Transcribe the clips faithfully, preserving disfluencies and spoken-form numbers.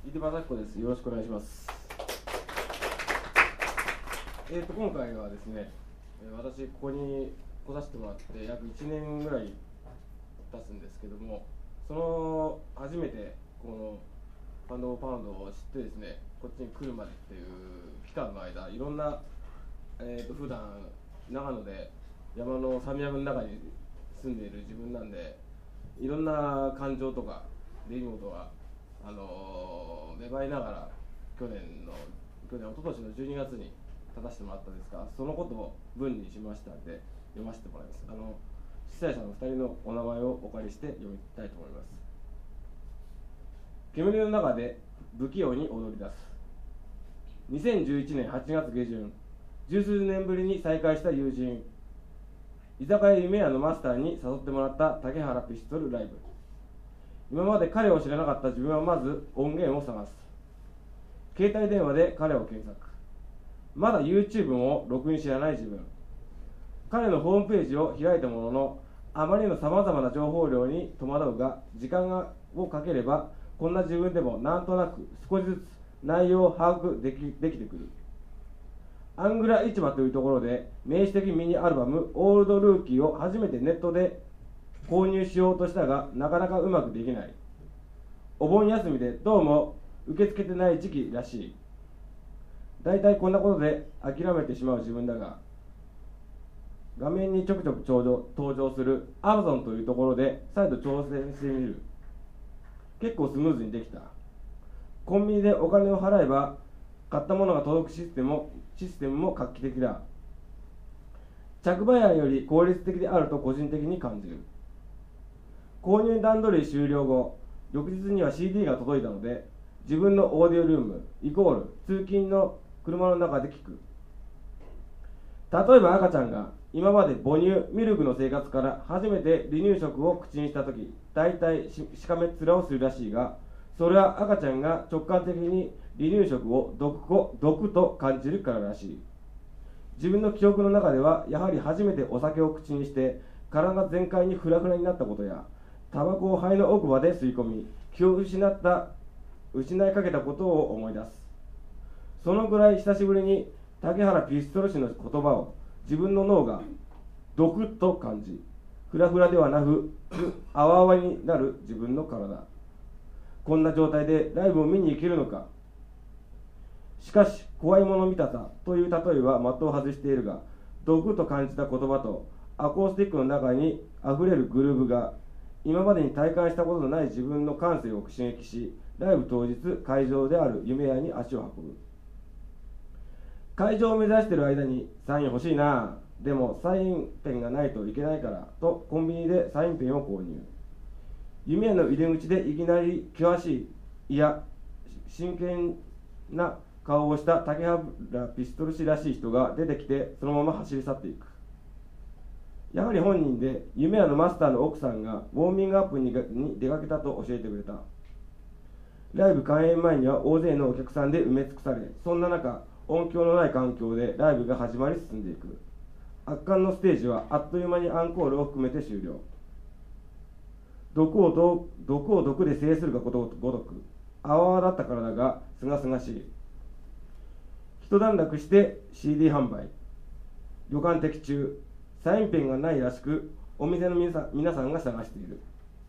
井出正彦です。よろしくお願いします。えーと今回はですね、私ここに来させてもらって約いちねんぐらい経つんですけども、その初めてこのパンド・オブ・パウンドを知ってですね、こっちに来るまでっていう期間の間、いろんな、えーと普段長野で山の山脈の中に住んでいる自分なんで、いろんな感情とか出来事があのー、芽生えながら去年の去年一昨年のじゅうにがつに立たせてもらったんですが、そのことを文にしましたので読ませてもらいます。あの司祭者のふたりのお名前をお借りして読みたいと思います。煙の中で不器用に踊り出す。にせんじゅういちねんはちがつげじゅん、十数年ぶりに再会した友人、居酒屋夢屋のマスターに誘ってもらった竹原ピストルライブ。今まで彼を知らなかった自分はまず音源を探す。携帯電話で彼を検索。まだ YouTube もろくに知らない自分。彼のホームページを開いたものの、あまりのさまざまな情報量に戸惑うが、時間をかければこんな自分でもなんとなく少しずつ内容を把握でき、できてくる。アングラ市場というところで名詞的ミニアルバムオールドルーキーを初めてネットで購入しようとしたが、なかなかうまくできない。お盆休みでどうも受け付けてない時期らしい。だいたいこんなことで諦めてしまう自分だが、画面にちょくちょく登場登場する Amazon というところで再度挑戦してみる。結構スムーズにできた。コンビニでお金を払えば買ったものが届くシステムもシステムも画期的だ。着払いより効率的であると個人的に感じる。購入段取り終了後、翌日には シーディー が届いたので、自分のオーディオルームイコール通勤の車の中で聞く。例えば赤ちゃんが今まで母乳ミルクの生活から初めて離乳食を口にしたとき、大体しかめっ面をするらしいが、それは赤ちゃんが直感的に離乳食を毒、毒と感じるかららしい。自分の記憶の中ではやはり初めてお酒を口にして体全開にフラフラになったことや、タバコを肺の奥まで吸い込み気を失った失いかけたことを思い出す。そのぐらい久しぶりに竹原ピストル氏の言葉を自分の脳が毒と感じ、フラフラではなくあわあわになる自分の体。こんな状態でライブを見に行けるのか。しかし怖いもの見たさという例えは的を外しているが、毒と感じた言葉とアコースティックの中にあふれるグルーヴが今までに体感したことのない自分の感性を刺激し、ライブ当日会場である夢屋に足を運ぶ。会場を目指している間にサイン欲しいな、でもサインペンがないといけないからとコンビニでサインペンを購入。夢屋の入り口でいきなり険しい、いや真剣な顔をした竹原ピストル氏らしい人が出てきて、そのまま走り去っていく。やはり本人で夢屋のマスターの奥さんがウォーミングアップに出かけたと教えてくれた。ライブ開演前には大勢のお客さんで埋め尽くされ、そんな中音響のない環境でライブが始まり進んでいく。圧巻のステージはあっという間にアンコールを含めて終了。毒をど毒を毒で制するがごとく、あわあわだった体がすがすがしい。一段落して シーディー 販売。旅館的中。サインペンがないらしく、お店の皆さん、皆さんが探している。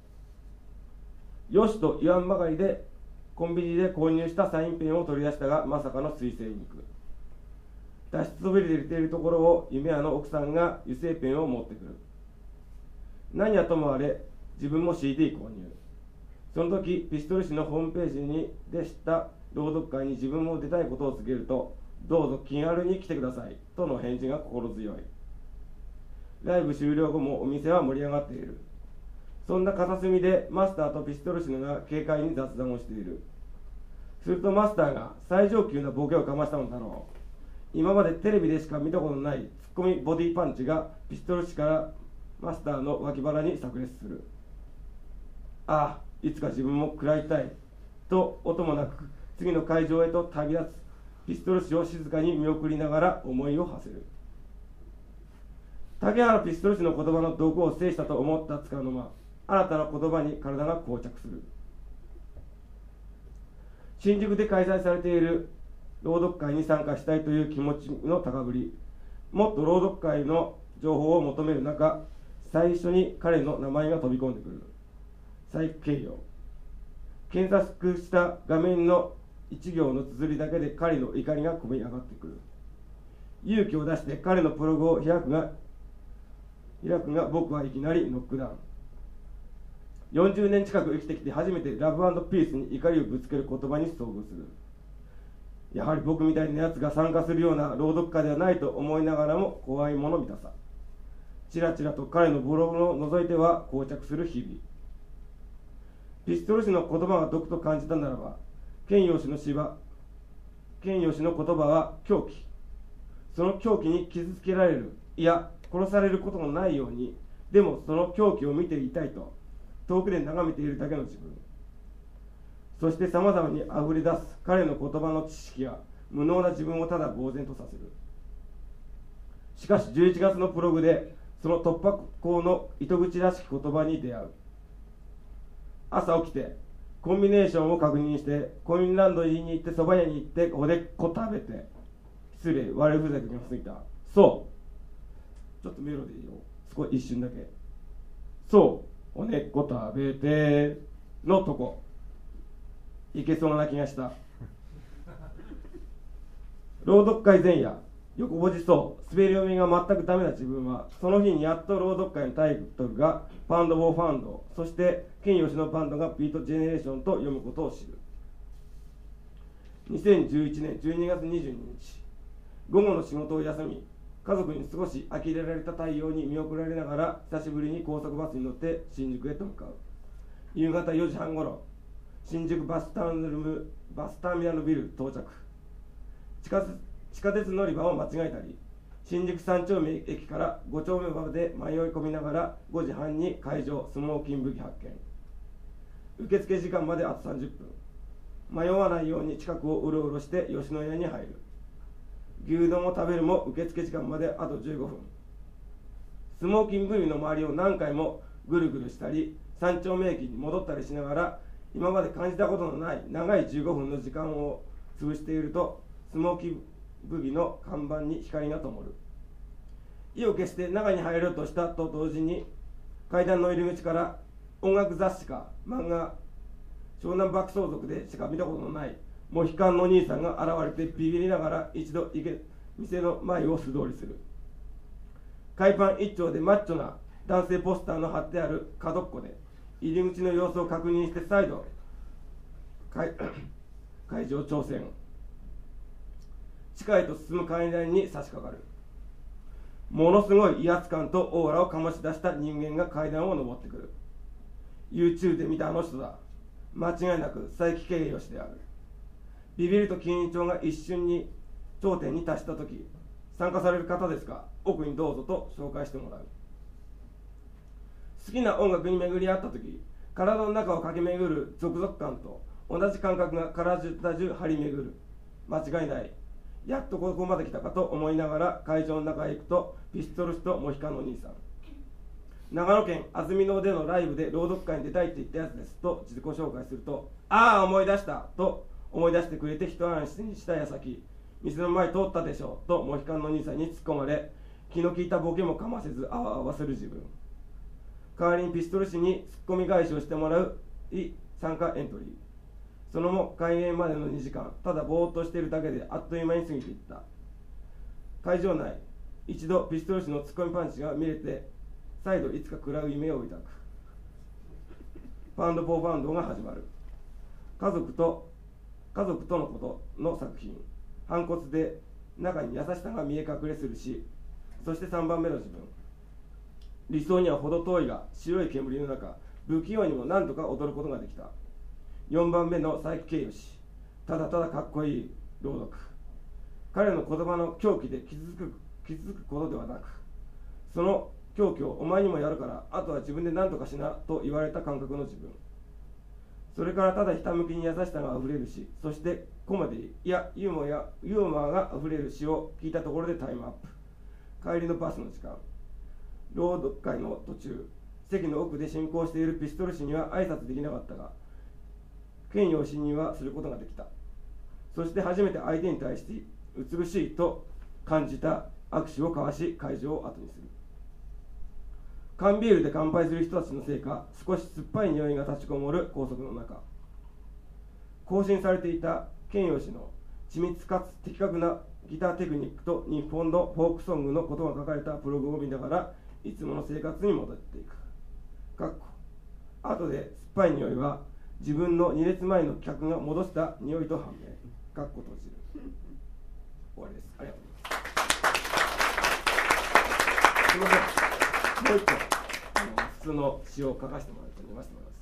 よしと言わんばかりでコンビニで購入したサインペンを取り出したが、まさかの水性インク。脱出飛び出ているところを夢屋の奥さんが油性ペンを持ってくる。何はともあれ自分も シーディー 購入。その時ピストル氏のホームページにでした朗読会に自分も出たいことを告げると、どうぞ気軽に来てくださいとの返事が心強い。ライブ終了後もお店は盛り上がっている。そんな片隅でマスターとピストル氏が軽快に雑談をしている。するとマスターが最上級なボケをかましたのだろう。今までテレビでしか見たことのないツッコミボディパンチがピストル氏からマスターの脇腹に炸裂する。ああ、いつか自分も食らいたいと音もなく次の会場へと旅立つピストル氏を静かに見送りながら思いを馳せる。竹原ピストル氏の言葉の毒を制したと思ったつかの間、新たな言葉に体が膠着する。 新宿で開催されている朗読会に参加したいという気持ちの高ぶり、もっと朗読会の情報を求める中、最初に彼の名前が飛び込んでくる。佐伯慶陽。検索した画面の一行の綴りだけで彼の怒りがこみ上がってくる。勇気を出して彼のブログを開くが開くが僕はいきなりノックダウン。よんじゅうねん近く生きてきて初めてラブ&ピースに怒りをぶつける言葉に遭遇する。やはり僕みたいなやつが参加するような朗読会ではないと思いながらも怖いもの見たさ。ちらちらと彼のブログを覗いては膠着する日々。ピストル氏の言葉が毒と感じたならば、ケンヨ氏の詩は、ケンヨ氏の言葉は狂気。その狂気に傷つけられる、いや殺されることのないように、でもその狂気を見ていたいと遠くで眺めているだけの自分。そしてさまざまにあふれ出す彼の言葉の知識や無能な自分をただ呆然とさせる。しかしじゅういちがつのプログでその突破口の糸口らしき言葉に出会う。朝起きてコンビネーションを確認して、コインランドリーに行って、そば屋に行って、おでっこ食べて、失礼、悪ふざけが過ぎた。そう、ちょっとメロディーを少し一瞬だけ。そう、おねっこ食べてのとこいけそうな気がした。朗読会前夜、横文字そう、滑り読みが全くダメな自分は、その日にやっと朗読会のタイトルがパンド・ボー・ファンド、そしてケンヨシのバンドがビート・ジェネレーションと読むことを知る。にせんじゅういちねんじゅうにがつにじゅうににち、午後の仕事を休み、家族に少し呆れられた太陽に見送られながら、久しぶりに高速バスに乗って新宿へと向かう。夕方よじはんごろ、新宿バスターミナル、バスターミナルビル到着。地下地下鉄乗り場を間違えたり、新宿さん丁目駅からご丁目まで迷い込みながらごじはんに会場スモーキン武器発見。受付時間まであとさんじゅっぷん。迷わないように近くをうろうろして吉野家に入る。牛丼を食べるも受付時間まであとじゅうごふん。スモーキングの周りを何回もぐるぐるしたり、三丁目駅に戻ったりしながら、今まで感じたことのない長いじゅうごふんの時間を潰していると、スモーキング武器の看板に光が灯る。意を決して中に入ろうとしたと同時に、階段の入り口から音楽雑誌か漫画、湘南爆走族でしか見たことのないモヒカンの兄さんが現れてビビりながら一度店の前を素通りする。海パン一丁でマッチョな男性ポスターの貼ってある角っこで入り口の様子を確認して再度会, 会場挑戦。地下へと進む階段に差し掛かる。ものすごい威圧感とオーラを醸し出した人間が階段を上ってくる。 YouTube で見たあの人だ。間違いなく佐伯慶義である。ビビりと緊張が一瞬に頂点に達したとき、参加される方ですか、奥にどうぞと紹介してもらう。好きな音楽に巡り合ったとき、体の中を駆け巡る続々感と同じ感覚が体中張り巡る。間違いない。やっとここまで来たかと思いながら会場の中へ行くと、ピストル氏とモヒカンの兄さん。長野県安曇野でのライブで朗読会に出たいって言ったやつですと自己紹介すると、ああ思い出したと思い出してくれて一安心した矢先、店の前通ったでしょとモヒカンの兄さんに突っ込まれ、気の利いたボケもかませずあわあわする自分。代わりにピストル氏にツッコミ返しをしてもらうい参加エントリー。その後開演までのにじかん、ただぼーっとしているだけであっという間に過ぎていった。会場内、一度ピストル氏のツッコミパンチが見れて、再度いつか食らう夢を抱く。パンド・ポー・バンドが始まる。家族と家族とのことの作品。反骨で中に優しさが見え隠れするし、そしてさんばんめの自分。理想には程遠いが白い煙の中、不器用にも何とか踊ることができた。よんばんめの佐伯慶義。ただただかっこいい朗読。彼の言葉の狂気で傷つく傷つくことではなく、その狂気をお前にもやるからあとは自分で何とかしなと言われた感覚の自分。それからただひたむきに優しさがあふれるし、そしてコメディいやユーモアやユーモアがあふれる詩を聞いたところでタイムアップ。帰りのバスの時間、朗読会の途中、席の奥で進行しているピストル氏には挨拶できなかったが、ケンヨシにはすることができた。 そして初めて相手に対して美しいと感じた握手を交わし会場を後にする。缶ビールで乾杯する人たちのせいか、少し酸っぱい匂いが立ちこもる高速の中、更新されていた健陽氏の緻密かつ的確なギターテクニックと日本のフォークソングのことが書かれたブログを見ながらいつもの生活に戻っていく。かっこ後で酸っぱい匂いは自分のに列前の客が戻した匂いと判明。かっこ閉じる。終わりです。ありがとうございます。すみません、もう一個あの普通の詩を書かせてもらって読ませてもらいます。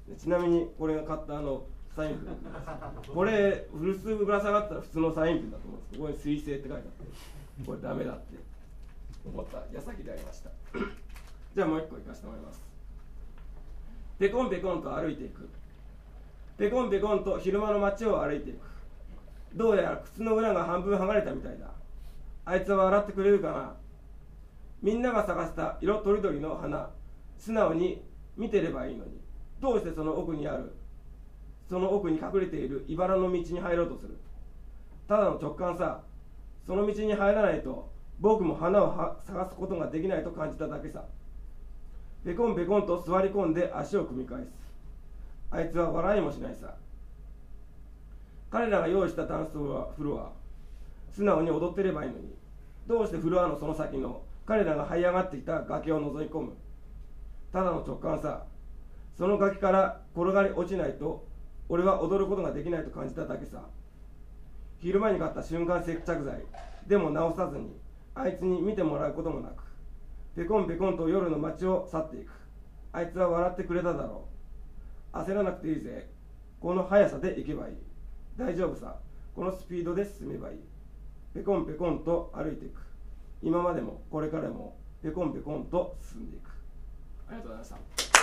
でちなみにこれが買ったあのサインペンこれ古巣ぶら下がったら普通のサインペンだと思うんですけど、ここに水星って書いてあってこれダメだって思った矢先でありましたじゃあもう一個いかせてもらいます。ペコンペコンと歩いていく。ペコンペコンと昼間の街を歩いていく。どうやら靴の裏が半分剥がれたみたいだ。あいつは笑ってくれるかな。みんなが探した色とりどりの花、素直に見てればいいのに、どうしてその奥にあるその奥に隠れている茨の道に入ろうとする。ただの直感さ。その道に入らないと僕も花をは探すことができないと感じただけさ。ペコンペコンと座り込んで足を組み返す。あいつは笑いもしないさ。彼らが用意したダンスフロア、素直に踊ってればいいのに、どうしてフロアのその先の彼らが這い上がってきた崖を覗き込む。ただの直感さ。その崖から転がり落ちないと俺は踊ることができないと感じただけさ。昼間に買った瞬間接着剤でも直さずにあいつに見てもらうこともなく、ペコンペコンと夜の街を去っていく。あいつは笑ってくれただろう。焦らなくていいぜ。この速さで行けばいい。大丈夫さ。このスピードで進めばいい。ペコンペコンと歩いていく。今までもこれからもペコンペコンと進んでいく。ありがとうございました。